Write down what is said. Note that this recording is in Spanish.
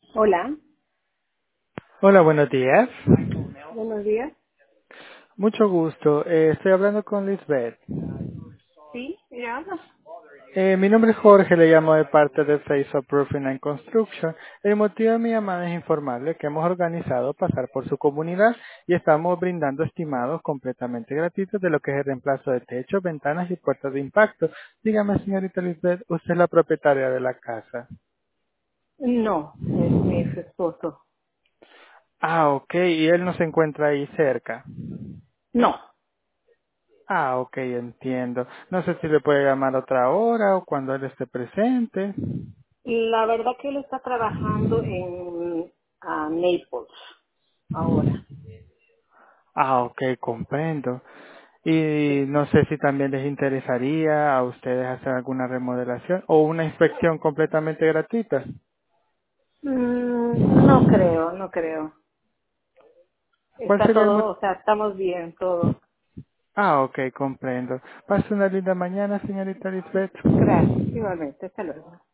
Hola, Hola, buenos días. buenos días. Mucho gusto. Estoy hablando con Lisbeth. Sí, ella habla. Mi nombre es Jorge, le llamo de parte de Face of Roofing and Construction. El motivo de mi llamada es informarle que hemos organizado pasar por su comunidad y estamos brindando estimados completamente gratuitos de lo que es el reemplazo de techos, ventanas y puertas de impacto. Dígame, señorita Lisbeth, usted es la propietaria de la casa. No, es mi ex esposo. Ah, ok, y él no se encuentra ahí cerca. No, Ah, ok, entiendo. No sé si le puede llamar otra hora o cuando él esté presente. la verdad que él está trabajando en Naples ahora. Ah, ok, comprendo. Y no sé si también les interesaría a ustedes hacer alguna remodelación o una inspección completamente gratuita. No creo, no creo. ¿Cuál Está sería el todo, motivo? o sea, estamos bien, todo. Ah, ok, comprendo. Pase una linda mañana, señorita Lisbeth. Gracias, igualmente. Hasta luego.